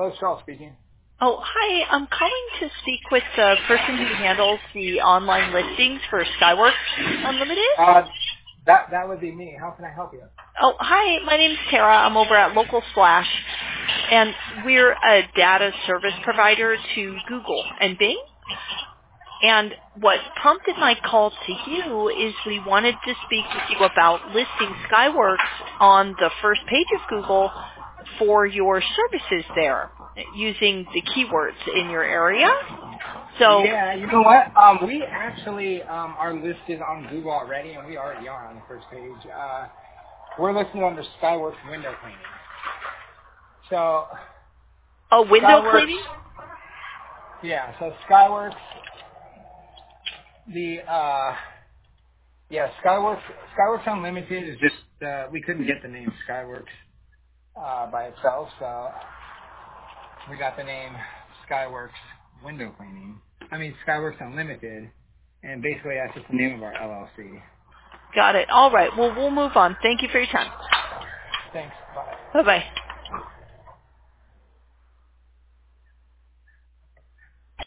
Hello, Charles speaking. Oh, hi. I'm calling to speak with the person who handles the online listings for Skyworks Unlimited. That would be me. How can I help you? Oh, hi. My name's Tara. I'm over at Local Splash, and we're a data service provider to Google and Bing. And what prompted my call to you is we wanted to speak with you about listing Skyworks on the first page of Google for your services there using the keywords in your area. So, Yeah, you know what? We actually are listed on Google already, and we already are on the first page. We're listed under Skyworks window cleaning. So, window Skyworks, cleaning? yeah. So Skyworks, Skyworks Unlimited is just we couldn't get the name Skyworks by itself, so we got the name Skyworks window cleaning. Skyworks Unlimited, and basically that's just the name of our LLC. Got it. All right. Well, we'll move on. Thank you for your time. Thanks. Bye. Bye-bye.